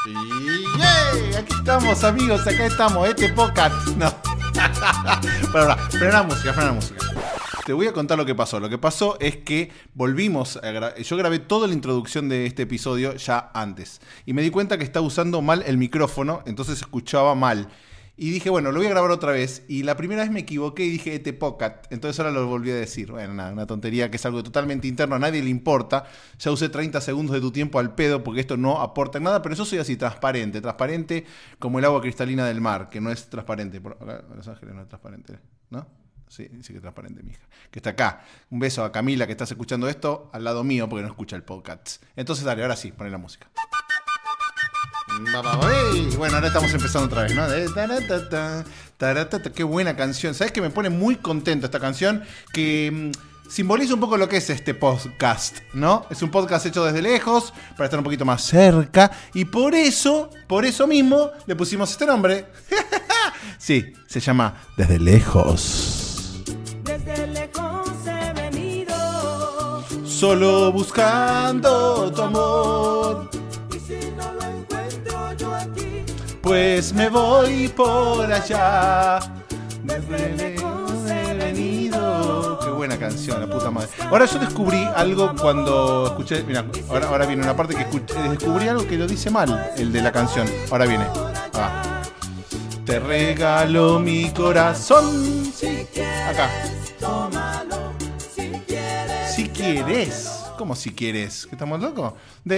Y ¡yay! Aquí estamos, amigos, acá estamos, podcast. No. Frena la música. Te voy a contar lo que pasó. Lo que pasó es que volvimos a grabar. Yo grabé toda la introducción de este episodio ya antes. Y me di cuenta que estaba usando mal el micrófono, entonces se escuchaba mal. Y dije, bueno, lo voy a grabar otra vez. Y la primera vez me equivoqué y dije podcast. Entonces ahora lo volví a decir. Bueno, nada, una tontería que es algo totalmente interno, a nadie le importa. Ya usé 30 segundos de tu tiempo al pedo porque esto no aporta en nada. Pero yo soy así, transparente como el agua cristalina del mar, que no es transparente. Por acá, Los Ángeles no es transparente, ¿no? Sí, sí que es transparente, mija. Que está acá. Un beso a Camila, que estás escuchando esto al lado mío porque no escucha el podcast. Entonces dale, ahora sí, poné la música. Bueno, ahora estamos empezando otra vez, ¿no? Qué buena canción. ¿Sabes que me pone muy contento esta canción? Que simboliza un poco lo que es este podcast, ¿no? Es un podcast hecho desde lejos, para estar un poquito más cerca. Y por eso mismo, le pusimos este nombre. Sí, se llama Desde Lejos. Desde lejos he venido, Solo buscando tu amor. y si no lo encuentro yo aquí, Pues me voy por allá. desde lejos he venido. Qué buena canción, la puta madre. Ahora yo descubrí algo cuando escuché. Mira, ahora viene una parte que descubrí algo que lo dice mal, el de la canción. Ahora viene. Te regalo mi corazón. Si quieres, Acá. tómalo. Si quieres, Si quieres. ¿Cómo si quieres? ¿Que estamos locos?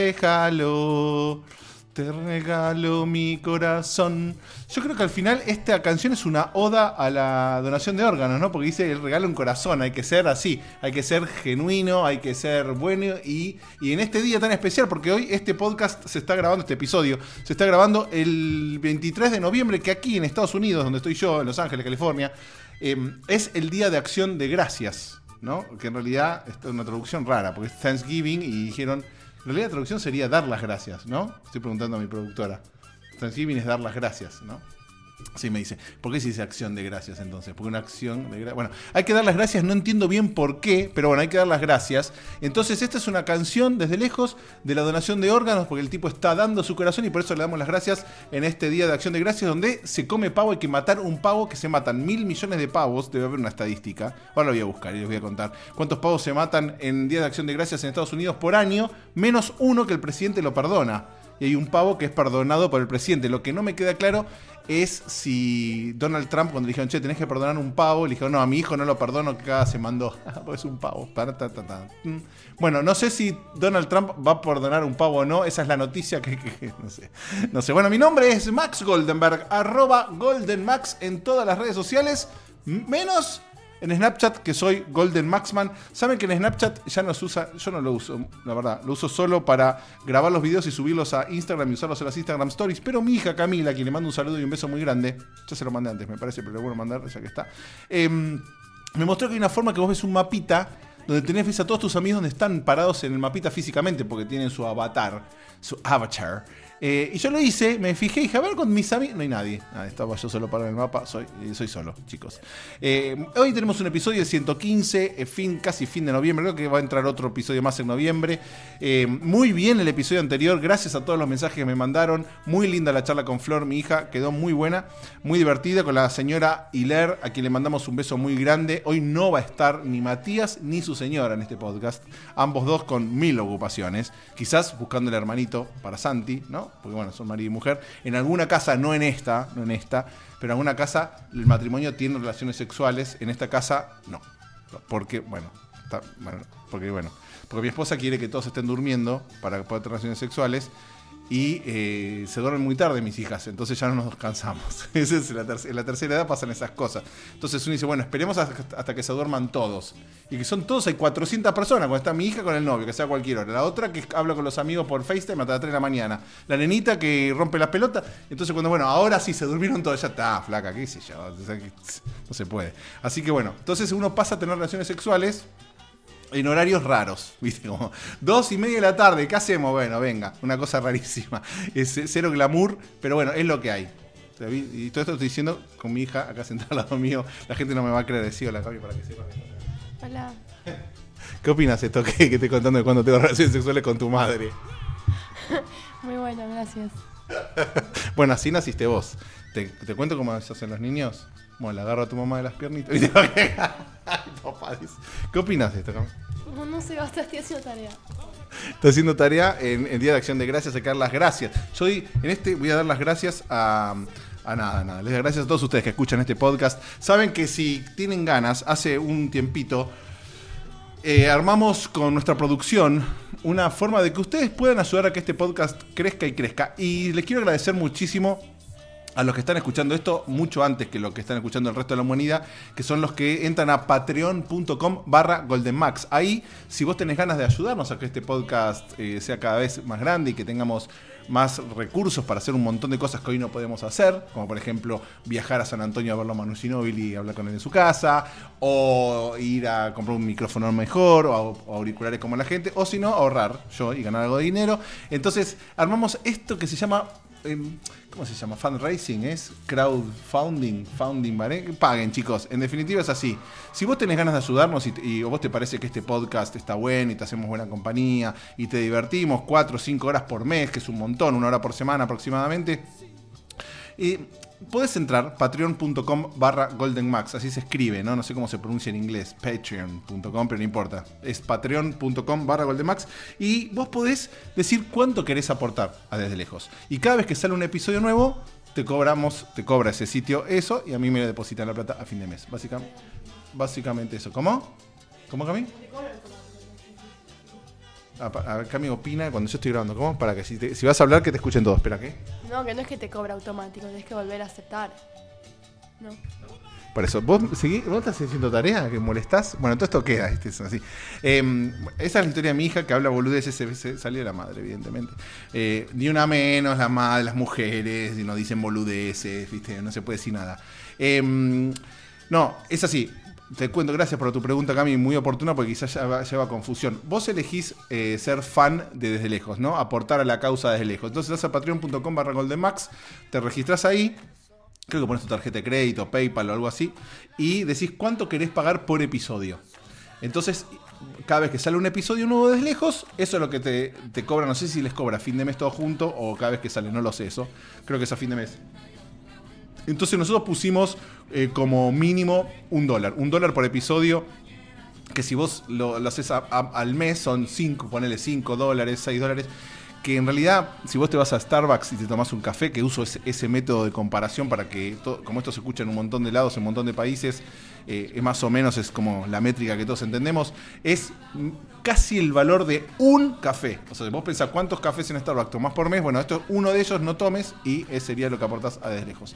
Déjalo. Te regalo mi corazón. Yo creo que al final esta canción es una oda a la donación de órganos, ¿no? Porque dice el regalo un corazón. Hay que ser así. Hay que ser genuino, hay que ser bueno. Y en este día tan especial, porque hoy este podcast se está grabando, este episodio, se está grabando el 23 de noviembre, que aquí en Estados Unidos, donde estoy yo, en Los Ángeles, California, es el Día de Acción de Gracias, ¿no? Que en realidad es una traducción rara, porque es Thanksgiving y dijeron... En realidad la traducción sería dar las gracias, ¿no? Estoy preguntando a mi productora. Thanksgiving es dar las gracias, ¿no? Sí, me dice. ¿Por qué se dice acción de gracias entonces? Porque una acción de gracias... Bueno, hay que dar las gracias, no entiendo bien por qué, pero bueno, hay que dar las gracias. Entonces esta es una canción desde lejos de la donación de órganos, porque el tipo está dando su corazón y por eso le damos las gracias en este Día de Acción de Gracias, donde se come pavo, hay que matar un pavo, que se matan 1.000 millones de pavos, debe haber una estadística. Ahora lo voy a buscar y les voy a contar cuántos pavos se matan en Día de Acción de Gracias en Estados Unidos por año, menos uno que el presidente lo perdona. Y hay un pavo que es perdonado por el presidente. Lo que no me queda claro es si Donald Trump, cuando le dijeron, che, tenés que perdonar un pavo, le dijeron, no, a mi hijo no lo perdono, que cada se mandó. Pues es un pavo. Bueno, no sé si Donald Trump va a perdonar un pavo o no. Esa es la noticia que no sé. Bueno, mi nombre es Max Goldenberg, @GoldenMax en todas las redes sociales, menos... en Snapchat, que soy Golden Maxman. Saben que en Snapchat ya no se usa, yo no lo uso, la verdad. Lo uso solo para grabar los videos y subirlos a Instagram y usarlos en las Instagram Stories. Pero mi hija Camila, a quien le mando un saludo y un beso muy grande, ya se lo mandé antes, me parece, pero lo voy a mandar ya que está. Me mostró que hay una forma que vos ves un mapita donde ves a todos tus amigos donde están parados en el mapita físicamente, porque tienen su avatar. Y yo lo hice, me fijé y dije, a ver, con mis amigos. No hay nadie. Estaba yo solo parado en el mapa. Soy solo, chicos. Hoy tenemos un episodio de 115, casi fin de noviembre. Creo que va a entrar otro episodio más en noviembre. Muy bien el episodio anterior. Gracias a todos los mensajes que me mandaron. Muy linda la charla con Flor, mi hija. Quedó muy buena, muy divertida. Con la señora Hilaire, a quien le mandamos un beso muy grande. Hoy no va a estar ni Matías ni su señora en este podcast. Ambos dos con 1000 ocupaciones. Quizás buscando el hermanito para Santi, ¿no? Porque bueno, son marido y mujer. En alguna casa, no en esta, pero en alguna casa el matrimonio tiene relaciones sexuales. En esta casa, no. Porque mi esposa quiere que todos estén durmiendo para poder tener relaciones sexuales. Y se duermen muy tarde mis hijas, entonces ya no nos cansamos. Esa es en la tercera edad pasan esas cosas. Entonces uno dice, bueno, esperemos hasta que se duerman todos. Y que son todos, hay 400 personas, cuando está mi hija con el novio, que sea a cualquier hora. La otra que habla con los amigos por FaceTime hasta las 3 de la mañana. La nenita que rompe las pelotas. Entonces ahora sí se durmieron todos, ya está, flaca, qué sé yo. No se puede. Así que bueno, entonces uno pasa a tener relaciones sexuales en horarios raros, ¿viste? Como 2:30 de la tarde, ¿qué hacemos? Bueno, venga, una cosa rarísima. Es cero glamour, pero bueno, es lo que hay. Y todo esto lo estoy diciendo con mi hija acá sentada al lado mío. La gente no me va a creer, decía la Gaby para que sepa. Hola. ¿Qué opinas esto que estoy contando de cuando tengo relaciones sexuales con tu madre? Muy bueno, gracias. Bueno, así naciste vos. ¿Te cuento cómo se hacen los niños? Bueno, le agarro a tu mamá de las piernitas y te va a quedar. Ay, papá, dice. ¿Qué opinas de esto, Cam? No sé, basta, estoy haciendo tarea. Estoy haciendo tarea en Día de Acción de Gracias, sacar las gracias. Yo hoy, en este, voy a dar las gracias a nada. Les doy gracias a todos ustedes que escuchan este podcast. Saben que si tienen ganas, hace un tiempito, armamos con nuestra producción una forma de que ustedes puedan ayudar a que este podcast crezca y crezca. Y les quiero agradecer muchísimo a los que están escuchando esto mucho antes que los que están escuchando el resto de la humanidad, que son los que entran a patreon.com/goldenmax. Ahí, si vos tenés ganas de ayudarnos a que este podcast sea cada vez más grande y que tengamos más recursos para hacer un montón de cosas que hoy no podemos hacer, como por ejemplo viajar a San Antonio a verlo a Manu Ginóbili y hablar con él en su casa, o ir a comprar un micrófono mejor, o auriculares como la gente, o si no, ahorrar yo y ganar algo de dinero. Entonces armamos esto que se llama... ¿cómo se llama? Fundraising, es crowdfunding, ¿vale? Paguen, chicos. En definitiva es así. Si vos tenés ganas de ayudarnos y vos te parece que este podcast está bueno y te hacemos buena compañía y te divertimos 4 o 5 horas por mes, que es un montón, 1 hora por semana aproximadamente, podés entrar patreon.com/goldenmax, así se escribe, ¿no? No sé cómo se pronuncia en inglés, patreon.com, pero no importa. Es patreon.com/goldenmax y vos podés decir cuánto querés aportar a Desde Lejos. Y cada vez que sale un episodio nuevo, te cobra ese sitio eso y a mí me depositan la plata a fin de mes. Básicamente eso. ¿Cómo? ¿Cómo, Cami? A ver, Cami opina cuando yo estoy grabando. ¿Cómo? Para que si vas a hablar que te escuchen todos. Espera, ¿qué? No, que no es que te cobra automático, tenés que volver a aceptar. No. Por eso, ¿vos estás haciendo tarea? ¿Que molestás? Bueno, todo esto queda, es así. Esa es la historia de mi hija que habla boludeces, se salió de la madre, evidentemente. Ni una menos, las mujeres, y no dicen boludeces, ¿viste? No se puede decir nada. No, es así. Te cuento, gracias por tu pregunta, Cami, muy oportuna porque quizás lleva confusión. Vos elegís ser fan de Desde Lejos, ¿no? Aportar a la causa Desde Lejos. Entonces vas a patreon.com/goldenmax, te registrás ahí, creo que pones tu tarjeta de crédito, PayPal o algo así, y decís cuánto querés pagar por episodio. Entonces, cada vez que sale un episodio nuevo de Desde Lejos, eso es lo que te cobra. No sé si les cobra a fin de mes todo junto o cada vez que sale, no lo sé eso. Creo que es a fin de mes. Entonces nosotros pusimos como mínimo $1 por episodio, que si vos lo haces al mes son ponele $5, $6, que en realidad si vos te vas a Starbucks y te tomás un café, que uso ese método de comparación para que, como esto se escucha en un montón de lados, en un montón de países, más o menos es como la métrica que todos entendemos, es casi el valor de un café. O sea, vos pensás cuántos cafés en Starbucks tomás por mes, bueno, esto es uno de ellos, no tomes y ese sería lo que aportás a Desde Lejos.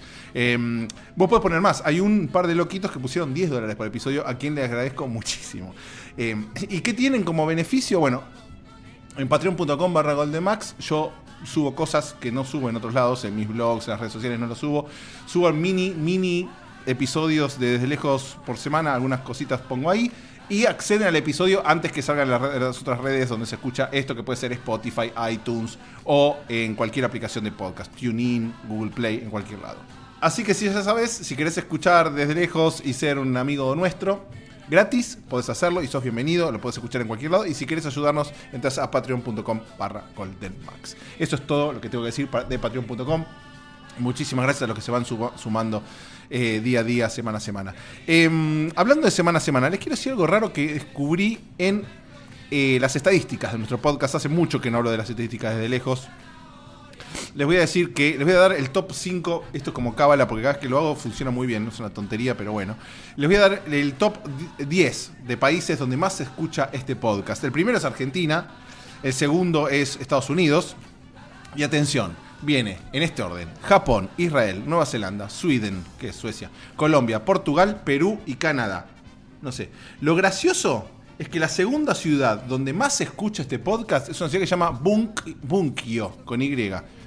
Vos podés poner más, hay un par de loquitos que pusieron $10 por episodio, a quien les agradezco muchísimo. ¿Y qué tienen como beneficio? Bueno, en patreon.com/goldenmax yo subo cosas que no subo en otros lados, en mis blogs, en las redes sociales no lo subo. Subo mini episodios de Desde Lejos por semana, algunas cositas pongo ahí. Y acceden al episodio antes que salgan las otras redes donde se escucha esto, que puede ser Spotify, iTunes o en cualquier aplicación de podcast, TuneIn, Google Play, en cualquier lado. Así que si ya sabes, si querés escuchar Desde Lejos y ser un amigo nuestro, gratis, podés hacerlo y sos bienvenido, lo podés escuchar en cualquier lado. Y si querés ayudarnos, entras a patreon.com/goldenmax. Eso es todo lo que tengo que decir de patreon.com. Muchísimas gracias a los que se van sumando día a día, semana a semana. Hablando de semana a semana, les quiero decir algo raro que descubrí en las estadísticas de nuestro podcast. Hace mucho que no hablo de las estadísticas Desde Lejos. Les voy a decir que les voy a dar el top 5, esto es como cábala porque cada vez que lo hago funciona muy bien, no es una tontería, pero bueno. Les voy a dar el top 10 de países donde más se escucha este podcast. El primero es Argentina, el segundo es Estados Unidos, y atención, viene en este orden: Japón, Israel, Nueva Zelanda, Sweden, que es Suecia, Colombia, Portugal, Perú y Canadá. No sé, lo gracioso es que la segunda ciudad donde más se escucha este podcast es una ciudad que se llama Bunkyo, con Y.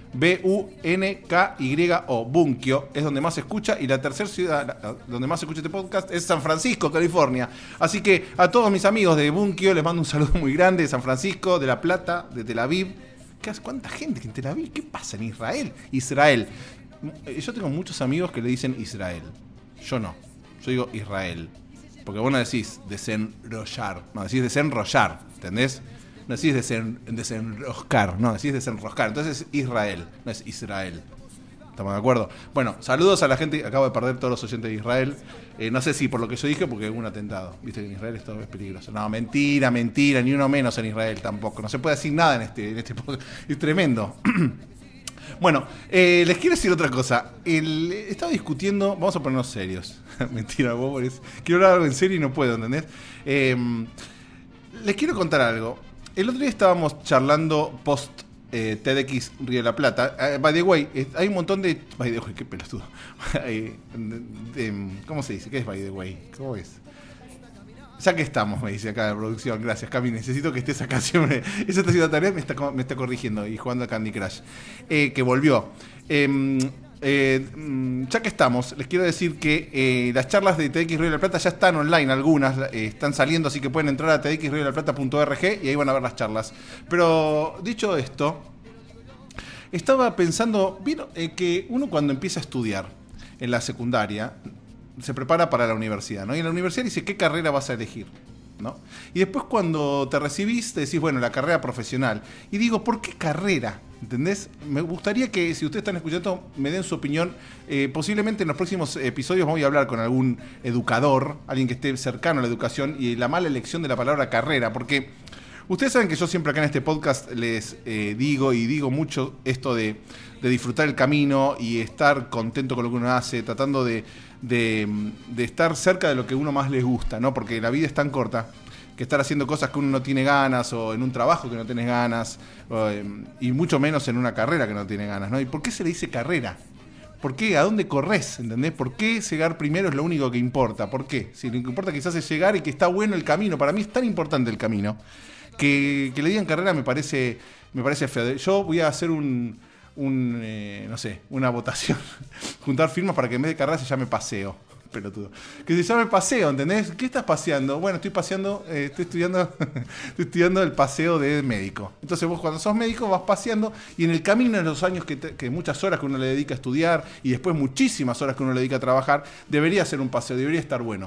Bunkyo, Bunkyo, es donde más se escucha. Y la tercera ciudad donde más se escucha este podcast es San Francisco, California. Así que a todos mis amigos de Bunkyo les mando un saludo muy grande, de San Francisco, de La Plata, de Tel Aviv. ¿Cuánta gente en Tel Aviv? ¿Qué pasa en Israel? Israel. Yo tengo muchos amigos que le dicen Israel. Yo no. Yo digo Israel. Porque vos no decís desenrollar. No, decís desenrollar. ¿Entendés? No decís desenroscar, no, decís desenroscar. Entonces es Israel, no es Israel. ¿Estamos de acuerdo? Bueno, saludos a la gente. Acabo de perder todos los oyentes de Israel. No sé si por lo que yo dije, porque hubo un atentado. Viste que en Israel esto es peligroso. No, mentira, ni uno menos en Israel tampoco. No se puede decir nada en este podcast. Es tremendo. Bueno, les quiero decir otra cosa. Estaba discutiendo, vamos a ponernos serios. Mentira, vos quiero hablar algo en serio y no puedo, ¿entendés? Les quiero contar algo. El otro día estábamos charlando post TEDx Río de la Plata. By the way, hay un montón de... By the way, qué pelotudo. ¿Cómo se dice? ¿Qué es by the way? ¿Cómo es? Ya que estamos, me dice acá la producción. Gracias, Cami. Necesito que estés acá siempre. Esa está haciendo tarea, me está corrigiendo y jugando a Candy Crush. Que volvió. Ya que estamos, les quiero decir que las charlas de TEDx Río de la Plata ya están online, algunas están saliendo, así que pueden entrar a tedxriodelaplata.org y ahí van a ver las charlas. Pero dicho esto, estaba pensando, que uno cuando empieza a estudiar en la secundaria se prepara para la universidad, ¿no? Y en la universidad dice qué carrera vas a elegir, ¿no? Y después cuando te recibís te decís, bueno, la carrera profesional. Y digo, ¿por qué carrera? ¿Entendés? Me gustaría que, si ustedes están escuchando, me den su opinión. Posiblemente en los próximos episodios voy a hablar con algún educador, alguien que esté cercano a la educación y la mala elección de la palabra carrera, porque ustedes saben que yo siempre acá en este podcast les digo mucho esto de disfrutar el camino y estar contento con lo que uno hace, tratando de estar cerca de lo que uno más les gusta, ¿no? Porque la vida es tan corta que estar haciendo cosas que uno no tiene ganas, o en un trabajo que no tenés ganas, y mucho menos en una carrera que no tiene ganas, ¿no? ¿Y por qué se le dice carrera? ¿Por qué? ¿A dónde corres? ¿Entendés? ¿Por qué llegar primero es lo único que importa? ¿Por qué? Si lo que importa quizás es llegar y que está bueno el camino. Para mí es tan importante el camino que le digan carrera me parece feo. Yo voy a hacer no sé, una votación, juntar firmas para que en vez de carrera se llame paseo. Pelotudo. Que se llame paseo, ¿entendés? ¿Qué estás paseando? Bueno, estoy paseando, estoy estudiando el paseo de médico. Entonces vos cuando sos médico vas paseando y en el camino de los años que muchas horas que uno le dedica a estudiar y después muchísimas horas que uno le dedica a trabajar, debería ser un paseo, debería estar bueno.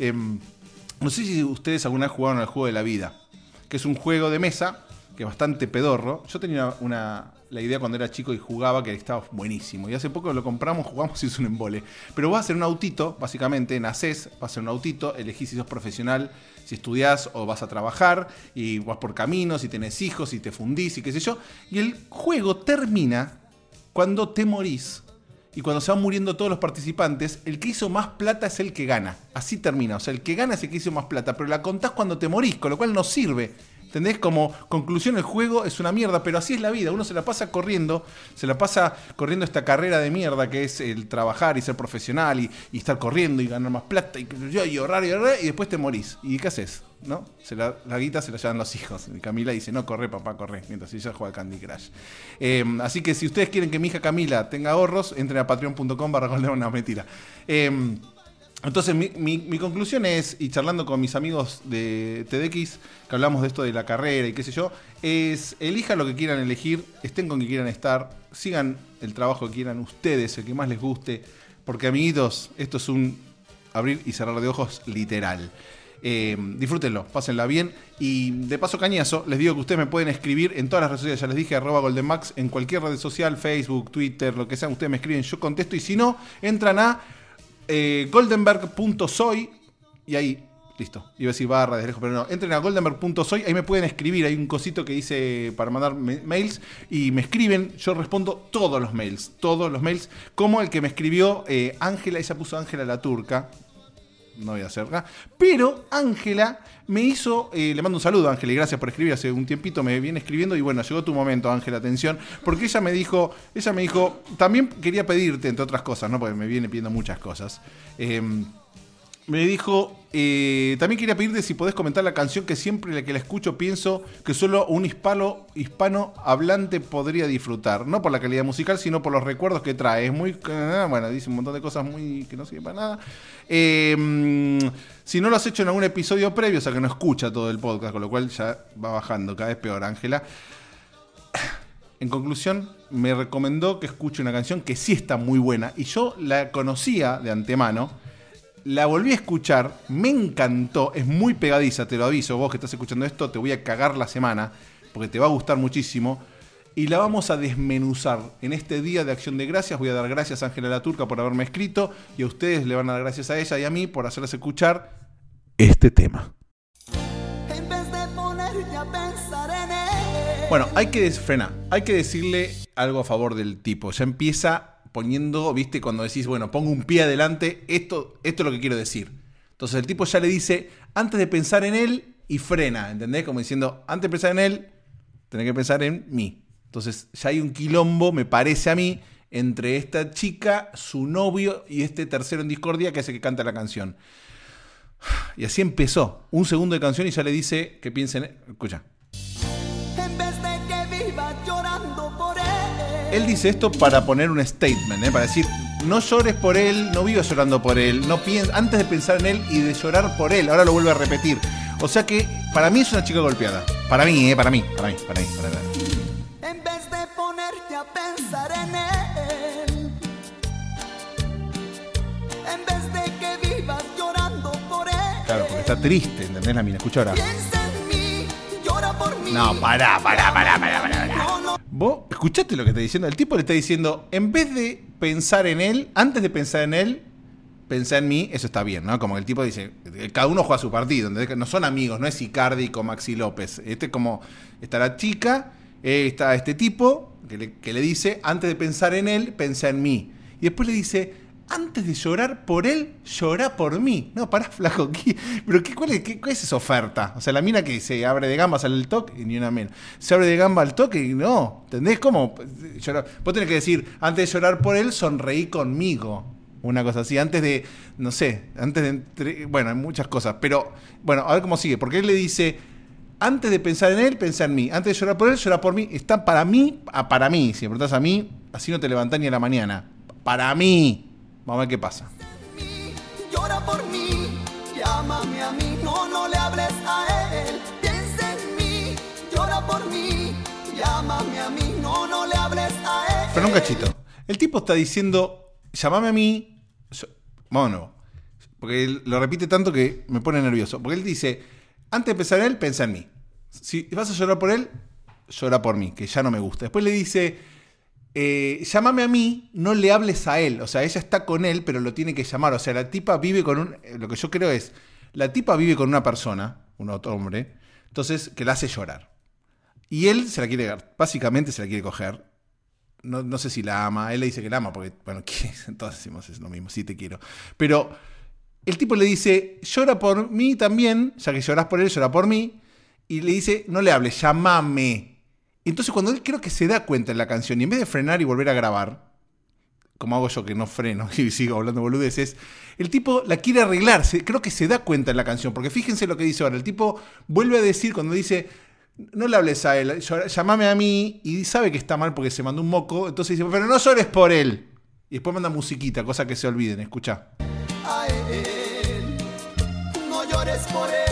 No sé si ustedes alguna vez jugaron al juego de la vida, que es un juego de mesa que es bastante pedorro. Yo tenía la idea cuando era chico y jugaba que estaba buenísimo. Y hace poco lo compramos, jugamos y es un embole. Pero vas a hacer un autito, básicamente, nacés, vas a hacer un autito, elegís si sos profesional, si estudiás o vas a trabajar, y vas por caminos, y tenés hijos, y te fundís, y qué sé yo. Y el juego termina cuando te morís. Y cuando se van muriendo todos los participantes, el que hizo más plata es el que gana. Así termina. O sea, el que gana es el que hizo más plata. Pero la contás cuando te morís, con lo cual no sirve. ¿Entendés? Como conclusión, el juego es una mierda, pero así es la vida. Uno se la pasa corriendo esta carrera de mierda que es el trabajar y ser profesional y estar corriendo y ganar más plata y ahorrar y después te morís. ¿Y qué haces? ¿No? La guita se la llevan los hijos. Y Camila dice, no, corre papá, corre, mientras ella juega al Candy Crush. Así que si ustedes quieren que mi hija Camila tenga ahorros, entren a patreon.com/Goldemar. No, mentira. Entonces mi conclusión es, y charlando con mis amigos de TEDx, que hablamos de esto de la carrera y qué sé yo, es elijan lo que quieran elegir, estén con que quieran estar, sigan el trabajo que quieran ustedes, el que más les guste, porque amiguitos, esto es un abrir y cerrar de ojos literal. Disfrútenlo, pásenla bien y de paso cañazo, les digo que ustedes me pueden escribir en todas las redes sociales, ya les dije @goldenmax, en cualquier red social, Facebook, Twitter, lo que sea, ustedes me escriben, yo contesto y si no, entran a goldenberg.soy y ahí, listo, iba a decir barra de lejos, pero no, entren a goldenberg.soy, ahí me pueden escribir, hay un cosito que dice para mandar mails y me escriben, yo respondo todos los mails, como el que me escribió Ángela, ella puso Ángela la turca, no voy a hacer nada, pero Ángela me hizo, le mando un saludo a Ángela y gracias por escribir, hace un tiempito me viene escribiendo y bueno, llegó tu momento Ángela, atención, porque ella me dijo, también quería pedirte, entre otras cosas, ¿no? Porque me viene pidiendo muchas cosas, me dijo, también quería pedirte si podés comentar la canción que siempre que la escucho pienso que solo un hispano hablante podría disfrutar. No por la calidad musical, sino por los recuerdos que trae. Es muy... Bueno, dice un montón de cosas muy que no sirven para nada. Si no lo has hecho en algún episodio previo, o sea que no escucha todo el podcast, con lo cual ya va bajando cada vez peor, Ángela. En conclusión, me recomendó que escuche una canción que sí está muy buena. Y yo la conocía de antemano. La volví a escuchar, me encantó, es muy pegadiza, te lo aviso, vos que estás escuchando esto, te voy a cagar la semana, porque te va a gustar muchísimo. Y la vamos a desmenuzar en este día de Acción de Gracias. Voy a dar gracias a Ángela La Turca por haberme escrito, y a ustedes le van a dar gracias a ella y a mí por hacerles escuchar este tema. En vez de ponerte a pensar en él. Bueno, hay que decirle algo a favor del tipo. Ya empieza poniendo, viste, cuando decís, bueno, pongo un pie adelante, esto es lo que quiero decir. Entonces el tipo ya le dice, antes de pensar en él, y frena, ¿entendés? Como diciendo, antes de pensar en él, tenés que pensar en mí. Entonces ya hay un quilombo, me parece a mí, entre esta chica, su novio y este tercero en discordia que hace que canta la canción. Y así empezó. Un segundo de canción y ya le dice que piensen... Escucha. En vez de que viva llorando por él. Él dice esto para poner un statement, para decir, no llores por él, no vivas llorando por él, no antes de pensar en él y de llorar por él. Ahora lo vuelve a repetir. O sea que para mí es una chica golpeada. Para mí. En vez de ponerte a pensar en él. En vez de que vivas llorando por él. Claro, porque está triste, ¿entendés la mina? Escucha ahora. Piensa en mí, llora por mí. No, pará. No. ¿Vos escuchaste lo que está diciendo? El tipo le está diciendo, en vez de pensar en él, antes de pensar en él, pensá en mí, eso está bien, ¿no? Como el tipo dice, cada uno juega su partido, ¿entendés? No son amigos, no es Icardi con Maxi López. Como está la chica, está este tipo que le dice, antes de pensar en él, pensá en mí. Y después le dice, antes de llorar por él, llorá por mí. No, pará, flaco. ¿Pero cuál es esa oferta? O sea, la mina que se abre de gamba, sale el toque, y ni una mina. Se abre de gamba al toque y no. ¿Entendés cómo? Vos tenés que decir, antes de llorar por él, sonreí conmigo. Una cosa así, antes de, no sé, bueno, hay muchas cosas. Pero, bueno, a ver cómo sigue. Porque él le dice, antes de pensar en él, pensá en mí. Antes de llorar por él, llorar por mí. Está para mí. Si me preguntás a mí, así no te levantás ni a la mañana. Para mí. Vamos a ver qué pasa. Llora por mí, llámame a mí, no le hables a él. Piensa en mí, llora por mí, llámame a mí, no le hables a él. Pero un cachito. El tipo está diciendo, llámame a mí. Bueno, porque él lo repite tanto que me pone nervioso. Porque él dice, antes de pensar en él, piensa en mí. Si vas a llorar por él, llora por mí, que ya no me gusta. Después le dice, llámame a mí, no le hables a él. O sea, ella está con él, pero lo tiene que llamar. O sea, la tipa vive con lo que yo creo es, la tipa vive con una persona, un otro hombre, entonces, que la hace llorar. Y él básicamente se la quiere coger. No sé si la ama, él le dice que la ama, porque, bueno, ¿qué? Entonces decimos es lo mismo, sí te quiero. Pero el tipo le dice, llora por mí también, ya que llorás por él, llora por mí. Y le dice, no le hables, llámame. Entonces cuando él creo que se da cuenta en la canción, y en vez de frenar y volver a grabar, como hago yo que no freno y sigo hablando boludeces, el tipo la quiere arreglar, creo que se da cuenta en la canción, porque fíjense lo que dice ahora, el tipo vuelve a decir cuando dice, no le hables a él, llámame a mí, y sabe que está mal porque se mandó un moco, entonces dice, pero no llores por él. Y después manda musiquita, cosa que se olviden, escuchá. A él, no llores por él.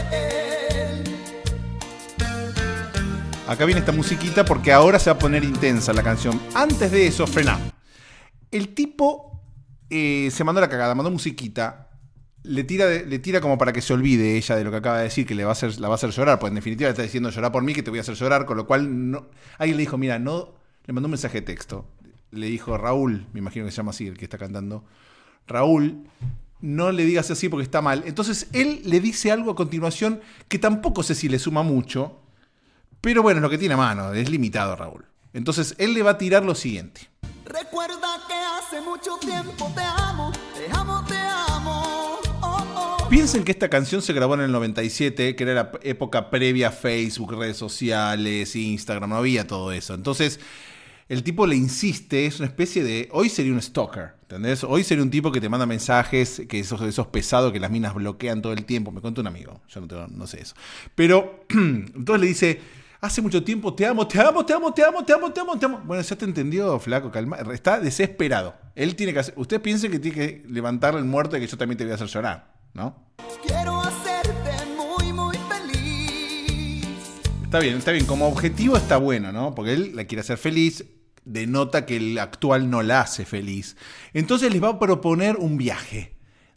Acá viene esta musiquita porque ahora se va a poner intensa la canción. Antes de eso, frená. El tipo se mandó la cagada, mandó musiquita, le tira como para que se olvide ella de lo que acaba de decir, que la va a hacer llorar, pues en definitiva le está diciendo llorar por mí, que te voy a hacer llorar, con lo cual no, alguien le dijo, mira, no, le mandó un mensaje de texto. Le dijo, Raúl, me imagino que se llama así el que está cantando, Raúl, no le digas así porque está mal. Entonces él le dice algo a continuación que tampoco sé si le suma mucho, pero bueno, es lo que tiene a mano, es limitado, Raúl. Entonces él le va a tirar lo siguiente. Recuerda que hace mucho tiempo te amo, te amo, te amo. Oh, oh. Piensen que esta canción se grabó en el 97, que era la época previa a Facebook, redes sociales, Instagram, no había todo eso. Entonces el tipo le insiste, es una especie de... Hoy sería un stalker, ¿entendés? Hoy sería un tipo que te manda mensajes, que esos pesados que las minas bloquean todo el tiempo. Me contó un amigo, yo no sé eso. Pero entonces le dice... Hace mucho tiempo te amo, te amo, te amo, te amo, te amo, te amo, te amo. Bueno, ya te entendió, flaco, calma. Está desesperado. Él tiene que hacer... Usted piense que tiene que levantarle el muerto y que yo también te voy a hacer llorar, ¿no? Quiero hacerte muy, muy feliz. Está bien. Como objetivo está bueno, ¿no? Porque él la quiere hacer feliz. Denota que el actual no la hace feliz. Entonces les va a proponer un viaje.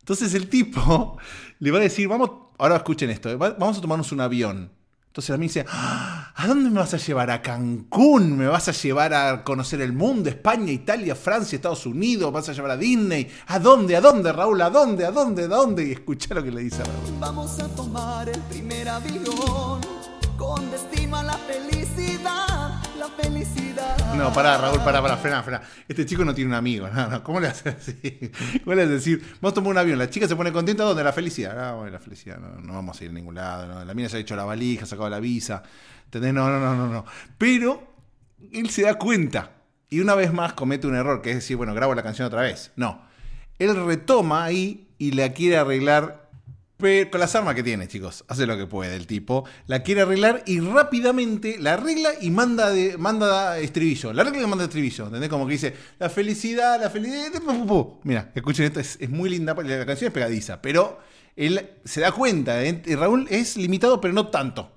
Entonces el tipo le va a decir, ahora escuchen esto, vamos a tomarnos un avión. Entonces la mina dice, ¿a dónde me vas a llevar? ¿A Cancún? ¿Me vas a llevar a conocer el mundo? ¿España, Italia, Francia, Estados Unidos? ¿Vas a llevar a Disney? ¿A dónde? ¿A dónde, Raúl? ¿A dónde? ¿A dónde? ¿A dónde? Y escucha lo que le dice a Raúl. Vamos a tomar el primer avión con destino a la felicidad, la felicidad. No, pará, Raúl, frena. Este chico no tiene un amigo, no. ¿Cómo le haces así? ¿Cómo le haces decir? Vamos a tomar un avión, la chica se pone contenta, ¿dónde? La felicidad. Bueno, la felicidad, no vamos a ir a ningún lado, no. La mina ya ha hecho la valija, ha sacado la visa, ¿entendés? No. Pero él se da cuenta y una vez más comete un error, que es decir, bueno, grabo la canción otra vez. No, él retoma ahí y la quiere arreglar. Pero con las armas que tiene, chicos, hace lo que puede el tipo, la quiere arreglar y rápidamente la arregla y manda estribillo. La arregla y manda estribillo, ¿entendés? Como que dice, la felicidad. Mira, escuchen esto, es muy linda, la canción es pegadiza, pero él se da cuenta, Raúl es limitado, pero no tanto.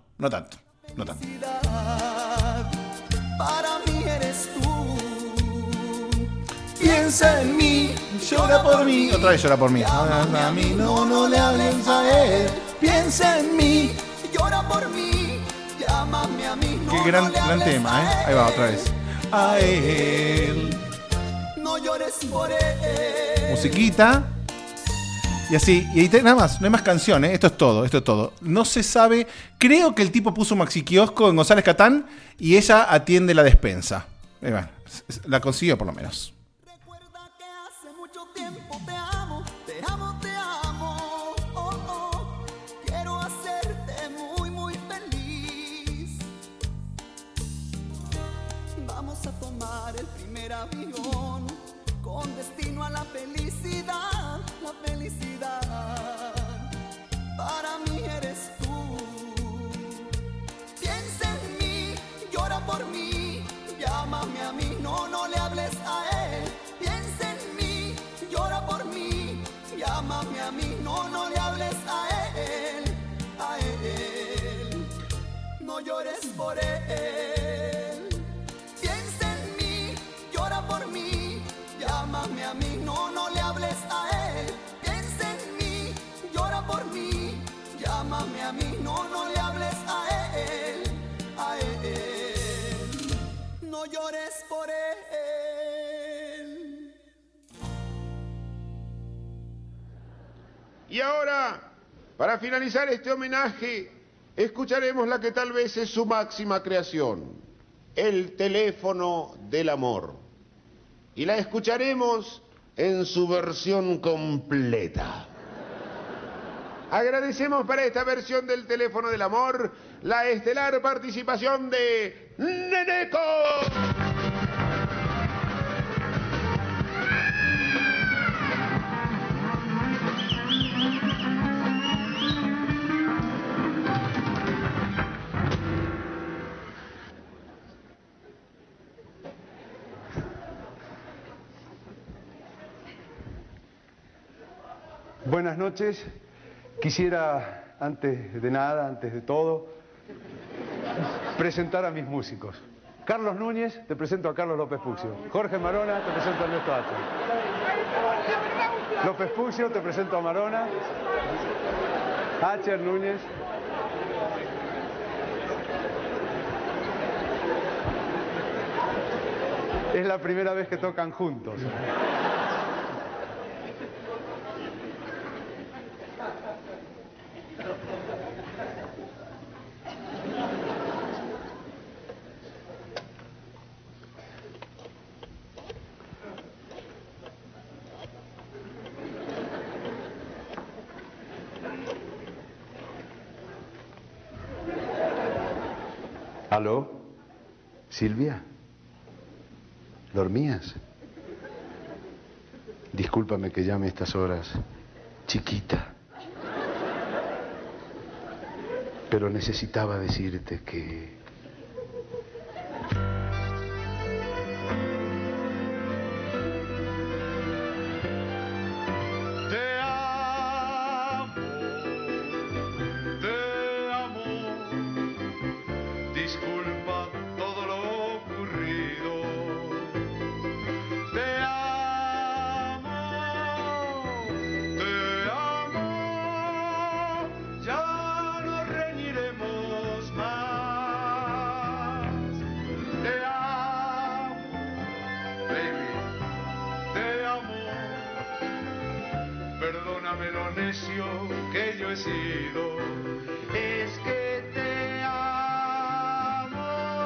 Para mí eres tú. Piensa en mí, llora por mí. Otra vez llora por mí. A mí no le hables a él. Piensa en mí, llora por mí. Llámame a mí. Qué gran tema, ¿eh? Ahí va, otra vez. A él. No llores por él. Musiquita. Y así, y ahí nada más, no hay más canciones, esto es todo. No se sabe, creo que el tipo puso un maxi kiosco en González Catán y ella atiende la despensa. Bueno, la consiguió por lo menos. Recuerda que hace mucho tiempo te amo. Quiero hacerte muy, muy feliz. Vamos a tomar el primer avión con destino a la felicidad, la felicidad. Para mí eres tú. Piensa en mí, llora por mí. Llámame a mí, no le hables a él. Piensa en mí, llora por mí. Llámame a mí, no le hables a él. No llores por él. Piensa en mí, llora por mí. Llámame a mí, no le hables a él. Piensa en mí, llora por mí. Llámame a mí, no le hables a él. No llores por él. Y ahora, para finalizar este homenaje, escucharemos la que tal vez es su máxima creación, El teléfono del amor. Y la escucharemos en su versión completa. Agradecemos para esta versión del teléfono del amor la estelar participación de Neneco. Buenas noches. Quisiera, antes de nada, antes de todo, presentar a mis músicos. Carlos Núñez, te presento a Carlos López Puccio. Jorge Marona, te presento a Ernesto Hacha. López Puccio, te presento a Marona. Hacher, Núñez. Es la primera vez que tocan juntos. ¿Aló? ¿Silvia? ¿Dormías? Discúlpame que llame a estas horas, chiquita. Pero necesitaba decirte que... Disculpa todo lo ocurrido. Te amo, te necio que yo he sido, es que te amo,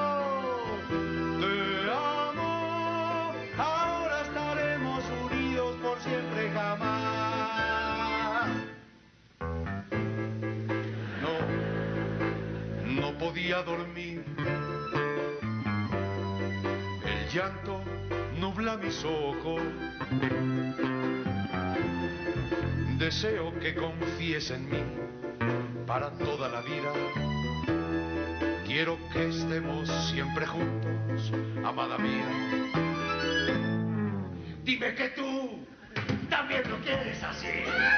ahora estaremos unidos por siempre jamás. No podía dormir, el llanto nubla mis ojos. Deseo que confíes en mí para toda la vida. Quiero que estemos siempre juntos, amada mía. Dime que tú también lo quieres así.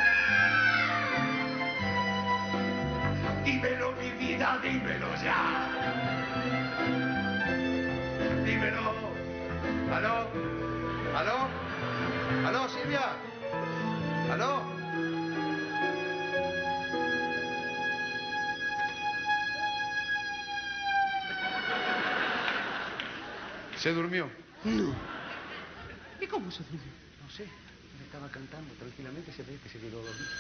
Dímelo, mi vida, dímelo ya. Dímelo. ¿Aló? ¿Aló? ¿Aló, Silvia? ¿Aló? ¿Se durmió? No. ¿Y cómo se durmió? No sé. Me estaba cantando tranquilamente y se ve que se quedó dormido.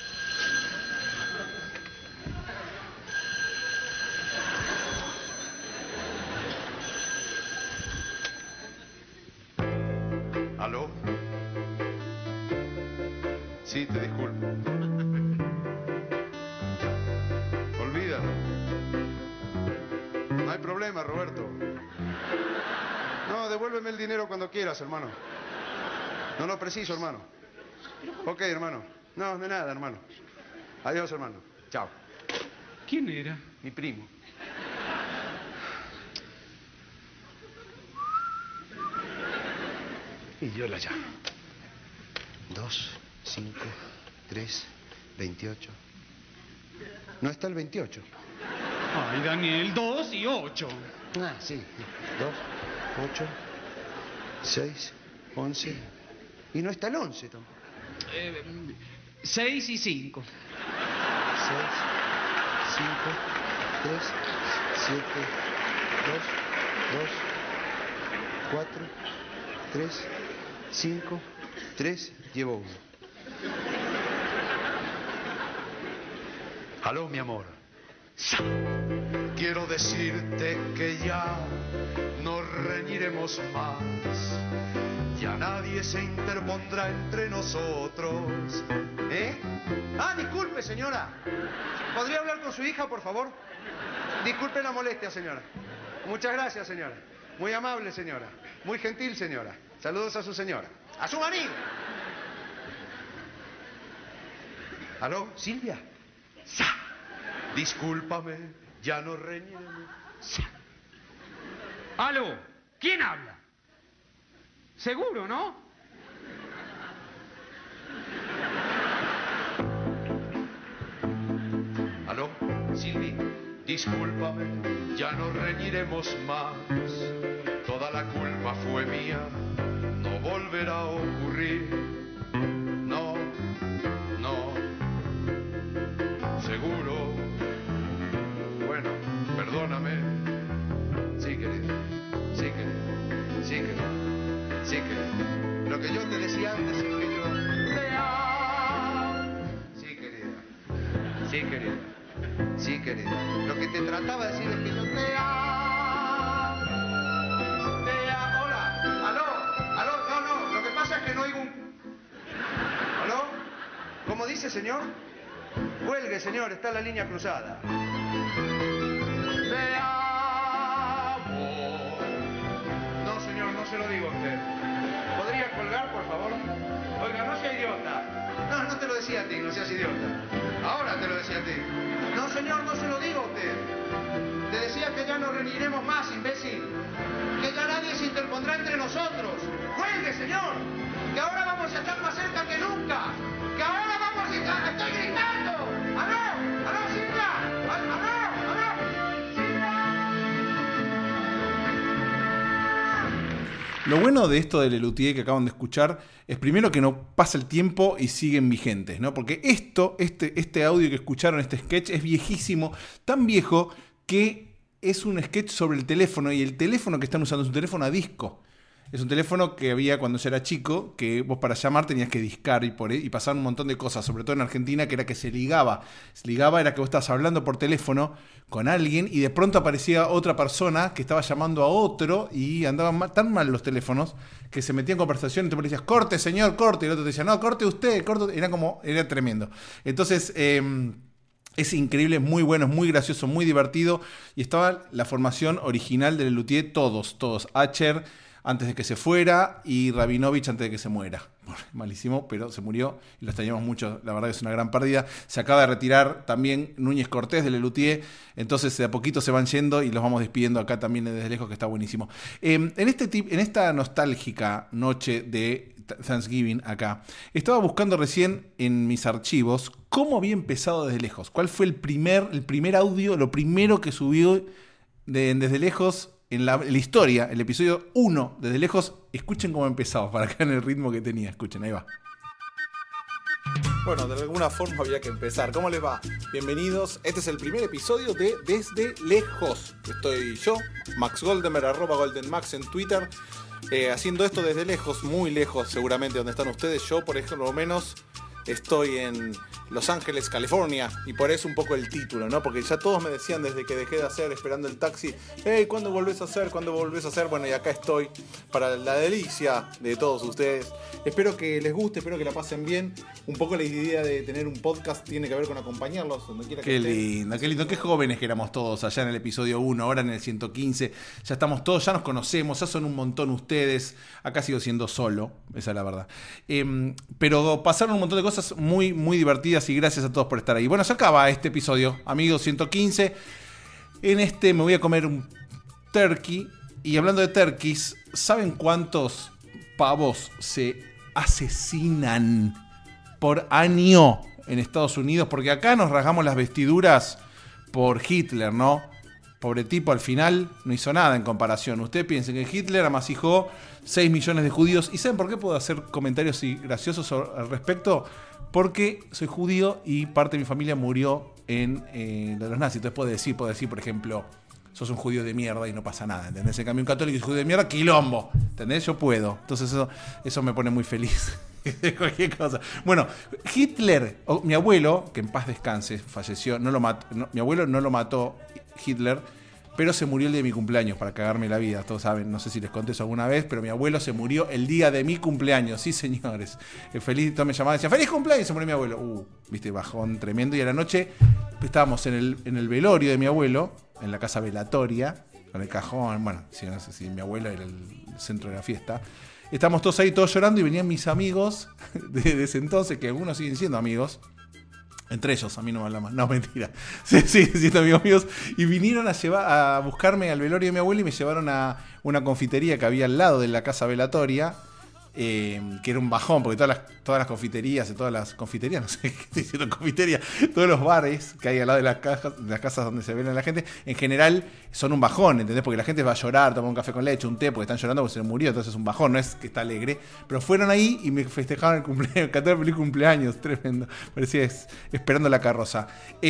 ¿Aló? Sí, te disculpo. Olvídalo. No hay problema, Roberto. No, devuélveme el dinero cuando quieras, hermano. No lo preciso, hermano. Ok, hermano. No, de nada, hermano. Adiós, hermano. Chao. ¿Quién era? Mi primo. Y yo la llamo. 2, 5, 3, 28. No está el 28. Ay, Daniel, 2 y 8. Ah, sí. 2, 8, 6, 11. Y no está el 11 tampoco. 6 y 5. 6, 5, 3, 7, 2, 4, 3, 5, 3, llevo 1. Aló, mi amor. Quiero decirte que ya no reñiremos más. Ya nadie se interpondrá entre nosotros. ¿Eh? Ah, disculpe, señora. ¿Podría hablar con su hija, por favor? Disculpe la molestia, señora. Muchas gracias, señora. Muy amable, señora. Muy gentil, señora. Saludos a su señora. ¡A su marido! ¿Aló, Silvia? ¡Sa! Discúlpame, ya no reñiremos. ¡Sa! Aló, ¿quién habla? Seguro, ¿no? ¿Aló, Silvi? Discúlpame, ya no reñiremos más. Toda la culpa fue mía, no volverá a ocurrir. No, no, seguro. Bueno, perdóname. Sí, querida, sí, querida, sí, querida, sí, querida. Lo que yo te decía antes es que yo te amo. Sí, querida, sí, querida. Sí, querida. Lo que te trataba de decir es que yo te amo. Te amo. Hola. Aló. Aló. No, no. Lo que pasa es que no oigo un... ¿Aló? ¿Cómo dice, señor? Cuelgue, señor. Está la línea cruzada. Te amo. No, señor. No se lo digo a usted. ¿Podría colgar, por favor? Oiga, no sea idiota. No, no te lo decía a ti. No seas idiota. Ahora te lo decía a ti. No, señor, no se lo digo a usted. Te decía que ya no reñiremos más, imbécil. Que ya nadie se interpondrá entre nosotros. ¡Cuelgue, señor! Que ahora vamos a estar más cerca que nunca. Que ahora vamos a estar... ¡Estoy gritando! ¡Aló! ¡Aló, Silvia! ¡Aló! ¡Aló! ¡Silvia! Lo bueno de esto del Lelutier que acaban de escuchar es primero que no pasa el tiempo y siguen vigentes, ¿no? Porque este audio que escucharon, este sketch, es viejísimo, tan viejo que es un sketch sobre el teléfono y el teléfono que están usando es un teléfono a disco. Es un teléfono que había cuando yo era chico, que vos para llamar tenías que discar y pasar un montón de cosas, sobre todo en Argentina, que era que se ligaba. Se ligaba era que vos estabas hablando por teléfono con alguien y de pronto aparecía otra persona que estaba llamando a otro y andaban tan mal los teléfonos que se metían en conversación y tú le decías, corte señor, corte, y el otro te decía, no, corte usted, corte. Era tremendo. Entonces... es increíble, es muy bueno, es muy gracioso, muy divertido. Y estaba la formación original de Lelutier, todos. Acher antes de que se fuera y Rabinovich antes de que se muera. Malísimo, pero se murió y lo extrañamos mucho. La verdad que es una gran pérdida. Se acaba de retirar también Núñez Cortés de Lelutier. Entonces de a poquito se van yendo y los vamos despidiendo acá también desde lejos, que está buenísimo. En esta nostálgica noche de Thanksgiving acá, estaba buscando recién en mis archivos cómo había empezado Desde Lejos. ¿Cuál fue el primer audio, lo primero que subió Desde Lejos en la historia, el episodio 1 Desde Lejos? Escuchen cómo empezaba, para que vean el ritmo que tenía. Escuchen, ahí va. Bueno, de alguna forma había que empezar. ¿Cómo les va? Bienvenidos. Este es el primer episodio de Desde Lejos. Estoy yo, Max Goldemer, @GoldenMax en Twitter. Haciendo esto desde lejos, muy lejos seguramente donde están ustedes. Yo, por ejemplo, lo menos estoy en Los Ángeles, California, y por eso un poco el título, ¿no? Porque ya todos me decían desde que dejé de hacer, esperando el taxi, hey, ¿cuándo volvés a hacer? ¿Cuándo volvés a hacer? Bueno, y acá estoy para la delicia de todos ustedes. Espero que les guste, espero que la pasen bien. Un poco la idea de tener un podcast tiene que ver con acompañarlos donde quiera que estén. Qué lindo, qué jóvenes que éramos todos allá en el episodio 1, ahora en el 115. Ya estamos todos, ya nos conocemos, ya son un montón ustedes. Acá sigo siendo solo, esa es la verdad. Pero pasaron un montón de cosas muy, muy divertidas y gracias a todos por estar ahí. Bueno, se acaba este episodio, amigos, 115. En este me voy a comer un turkey. Y hablando de turkeys, ¿saben cuántos pavos se asesinan por año en Estados Unidos? Porque acá nos rasgamos las vestiduras por Hitler, ¿no? Pobre tipo, al final no hizo nada en comparación. Ustedes piensen que Hitler amasijó 6 millones de judíos. ¿Y saben por qué puedo hacer comentarios graciosos al respecto? Porque soy judío y parte de mi familia murió en los nazis. Entonces puedo decir, por ejemplo, sos un judío de mierda y no pasa nada, ¿entendés? En cambio, un católico y un judío de mierda, quilombo, ¿entendés? Yo puedo. Entonces eso me pone muy feliz. Cualquier cosa. Bueno, Hitler, mi abuelo, que en paz descanse, falleció, mi abuelo no lo mató Hitler, pero se murió el día de mi cumpleaños, para cagarme la vida. Todos saben, no sé si les conté eso alguna vez, pero mi abuelo se murió el día de mi cumpleaños. Sí, señores. Feliz, todos me llamaban y decían, ¡feliz cumpleaños! Se murió mi abuelo. Viste, bajón tremendo. Y a la noche estábamos en el velorio de mi abuelo, en la casa velatoria, con el cajón. Bueno, no sé si mi abuelo era el centro de la fiesta. Estábamos todos ahí, todos llorando, y venían mis amigos de ese entonces, que algunos siguen siendo amigos. Entre ellos, a mí no me habla más. No, mentira. Sí, siendo amigos míos. Y vinieron a buscarme al velorio de mi abuelo y me llevaron a una confitería que había al lado de la casa velatoria, que era un bajón, porque todas las confiterías, no sé qué estoy diciendo, confitería, todos los bares que hay al lado de las casas donde se ven a la gente, en general son un bajón, ¿entendés? Porque la gente va a llorar, toma un café con leche, un té, porque están llorando porque se murió, entonces es un bajón, no es que está alegre. Pero fueron ahí y me festejaron el cumpleaños, cantaron feliz cumpleaños, tremendo. Parecía esperando la carroza.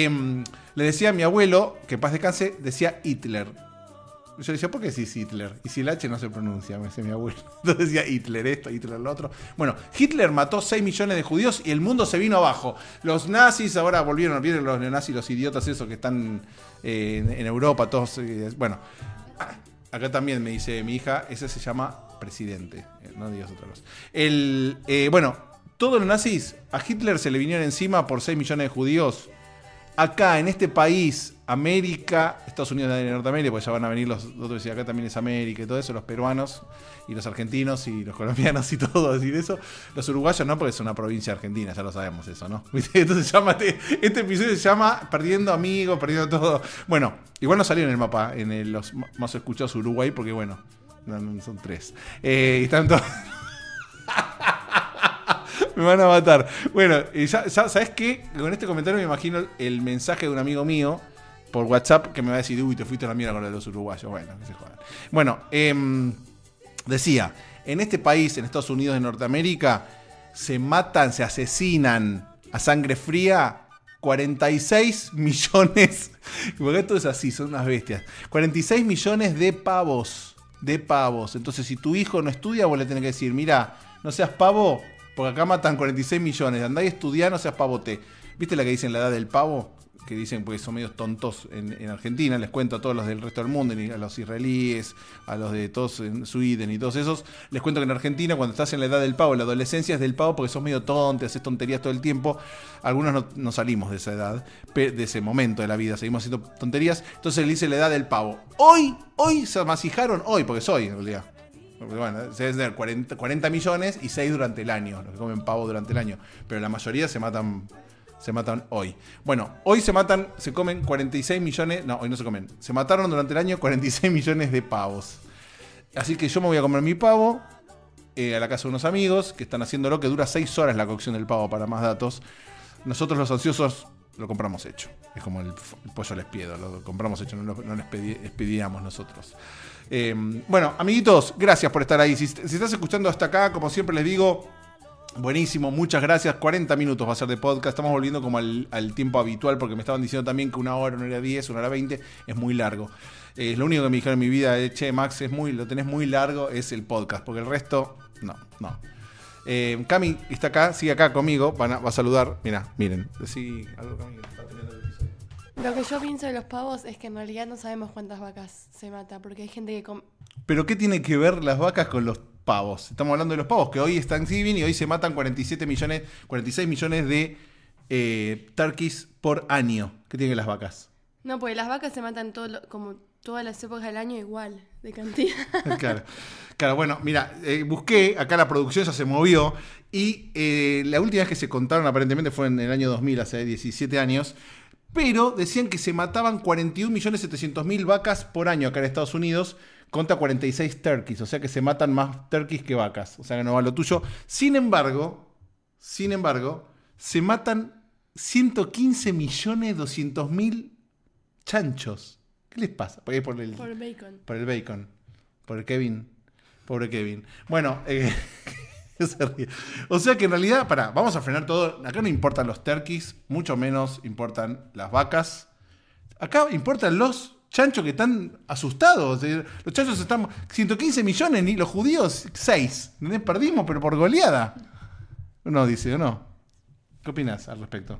Le decía a mi abuelo, que en paz descanse, decía Hitler. Yo le decía, ¿por qué decís Hitler? Y si el H no se pronuncia, me decía mi abuelo. Entonces decía Hitler esto, Hitler lo otro. Bueno, Hitler mató 6 millones de judíos y el mundo se vino abajo. Los nazis ahora volvieron los neonazis, los idiotas esos que están en Europa, todos. Bueno, acá también me dice mi hija, ese se llama presidente. No digas otra cosa. Bueno, todos los nazis, a Hitler se le vinieron encima por 6 millones de judíos. Acá, en este país, América, Estados Unidos de Norteamérica, porque ya van a venir los otros, y acá también es América y todo eso, los peruanos y los argentinos y los colombianos y todo, decir eso. Los uruguayos no, porque es una provincia argentina, ya lo sabemos eso, ¿no? Entonces este episodio se llama Perdiendo Amigos, Perdiendo Todo. Bueno, igual no salió en el mapa, en los más escuchados Uruguay, porque bueno, no, son 3. Y están todos... Me van a matar. Bueno, ya ¿sabes qué? Con este comentario me imagino el mensaje de un amigo mío por WhatsApp que me va a decir, uy, te fuiste a la mierda con los uruguayos. Bueno, que se jodan. Bueno, decía, en este país, en Estados Unidos de Norteamérica, se matan, se asesinan a sangre fría 46 millones. Porque esto es así, son unas bestias. 46 millones de pavos. de pavos. Entonces, si tu hijo no estudia, vos le tenés que decir, mira, no seas pavo, porque acá matan 46 millones. Andá y estudiá, no seas pavote. ¿Viste la que dicen la edad del pavo? Que dicen porque son medios tontos en Argentina. Les cuento a todos los del resto del mundo, a los israelíes, a los de todos en Sweden y todos esos. Les cuento que en Argentina, cuando estás en la edad del pavo, la adolescencia es del pavo porque sos medio tonto, haces tonterías todo el tiempo. Algunos no salimos de esa edad, de ese momento de la vida, seguimos haciendo tonterías. Entonces le dice la edad del pavo. Hoy se amasijaron, porque soy en realidad. Porque bueno, se deben tener 40 millones y 6 durante el año, los que comen pavo durante el año. Pero la mayoría se matan hoy. Bueno, hoy se comen 46 millones. No, hoy no se comen. Se mataron durante el año 46 millones de pavos. Así que yo me voy a comer mi pavo a la casa de unos amigos que están haciéndolo, que dura 6 horas la cocción del pavo, para más datos. Nosotros los ansiosos lo compramos hecho. Es como el pollo al espiedo, lo compramos hecho, no lo expediamos nosotros. Bueno, amiguitos, gracias por estar ahí. Si estás escuchando hasta acá, como siempre les digo, buenísimo, muchas gracias. 40 minutos va a ser de podcast. Estamos volviendo como al tiempo habitual, porque me estaban diciendo también que 1 hora, 1 hora 10, 1 hora 20 es muy largo. Lo único que me dijeron en mi vida es, che, Max, lo tenés muy largo, es el podcast, porque el resto, no. Cami está acá, sigue acá conmigo, va a saludar. Miren, decí algo, Cami, que está teniendo el episodio. Lo que yo pienso de los pavos es que en realidad no sabemos cuántas vacas se mata, porque hay gente que come... ¿Pero qué tiene que ver las vacas con los pavos? Estamos hablando de los pavos, que hoy es Thanksgiving y hoy se matan 46 millones de turkeys por año. ¿Qué tienen las vacas? No, porque las vacas se matan como todas las épocas del año igual, de cantidad. Claro, bueno, mira, busqué, acá la producción ya se movió y la última vez que se contaron aparentemente fue en el año 2000, hace 17 años, pero decían que se mataban 41.700.000 vacas por año acá en Estados Unidos, contra 46 turkeys, o sea que se matan más turkeys que vacas, o sea que no va lo tuyo. Sin embargo, se matan 115.200.000 chanchos. ¿Qué les pasa? Por el bacon. Por el bacon. Por el Kevin. Pobre Kevin. Bueno, se ríe. O sea que en realidad, vamos a frenar todo. Acá no importan los turkeys, mucho menos importan las vacas. Acá importan los chanchos que están asustados. Los chanchos están 115 millones y los judíos 6. Perdimos, pero por goleada. Uno dice, ¿o no? ¿Qué opinas al respecto?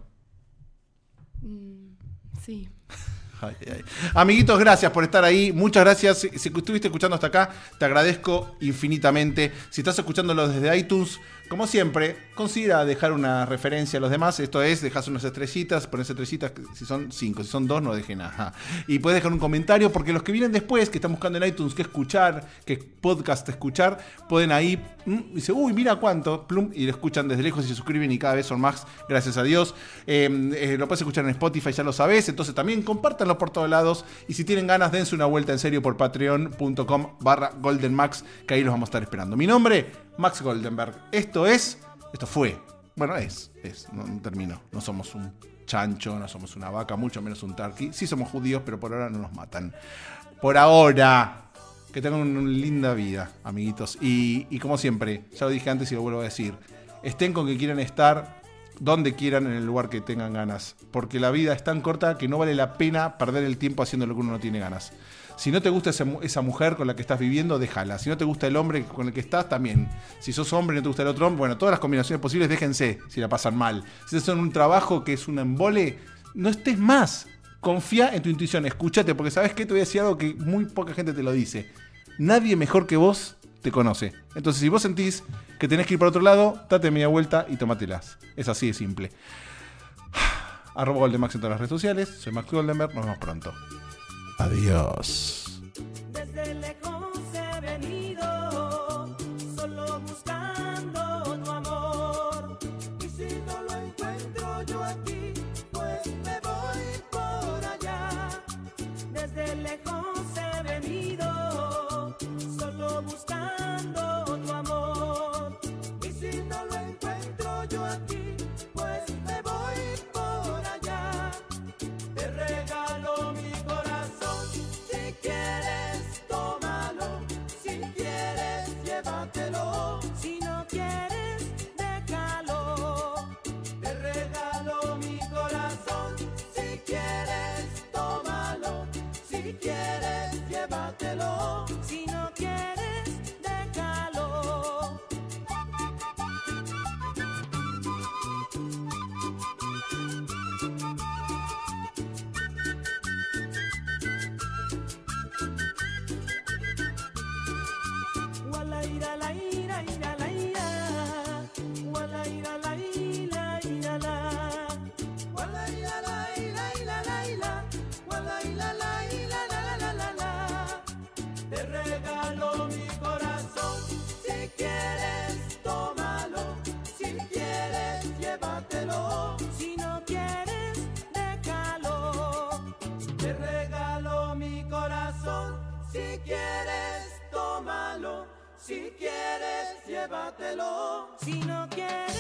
Sí. Ay. Amiguitos, gracias por estar ahí. Muchas gracias. Si estuviste escuchando hasta acá, te agradezco infinitamente. Si estás escuchándolo desde iTunes, como siempre, considera dejar una referencia a los demás. Esto es, dejas unas estrellitas, pones estrellitas, si son 5, si son 2, no dejen nada. Y puedes dejar un comentario, porque los que vienen después, que están buscando en iTunes qué escuchar, qué podcast escuchar, pueden ahí, dice, uy, mira cuánto, plum, y lo escuchan desde lejos y se suscriben y cada vez son más, gracias a Dios. Lo puedes escuchar en Spotify, ya lo sabes, entonces también compártanlo por todos lados. Y si tienen ganas, dense una vuelta en serio por patreon.com/goldenmax, que ahí los vamos a estar esperando. Mi nombre, Max Goldenberg. Esto fue, bueno, no terminó. No somos un chancho, no somos una vaca, mucho menos un turkey. Sí somos judíos, pero por ahora no nos matan. Por ahora. Que tengan una linda vida, amiguitos. Y como siempre, ya lo dije antes y lo vuelvo a decir, estén con que quieran estar, donde quieran, en el lugar que tengan ganas. Porque la vida es tan corta que no vale la pena perder el tiempo haciendo lo que uno no tiene ganas. Si no te gusta esa mujer con la que estás viviendo, déjala. Si no te gusta el hombre con el que estás, también. Si sos hombre y no te gusta el otro hombre, bueno, todas las combinaciones posibles, déjense si la pasan mal. Si estás en un trabajo que es un embole, no estés más. Confía en tu intuición, escúchate, porque ¿sabes qué? Te voy a decir algo que muy poca gente te lo dice. Nadie mejor que vos te conoce. Entonces, si vos sentís que tenés que ir por otro lado, date media vuelta y tómatelas. Es así de simple. @GoldenMax en todas las redes sociales. Soy Max Goldenberg. Nos vemos pronto. Adiós. Desde lejos he venido, solo buscando tu amor. Y si no lo encuentro yo aquí, pues me voy por allá. Desde lejos he venido, solo buscando tu amor. Y si no lo encuentro yo aquí, pues me voy por allá. Te regalo mi corazón, si quieres. llévatelo. Si no quieres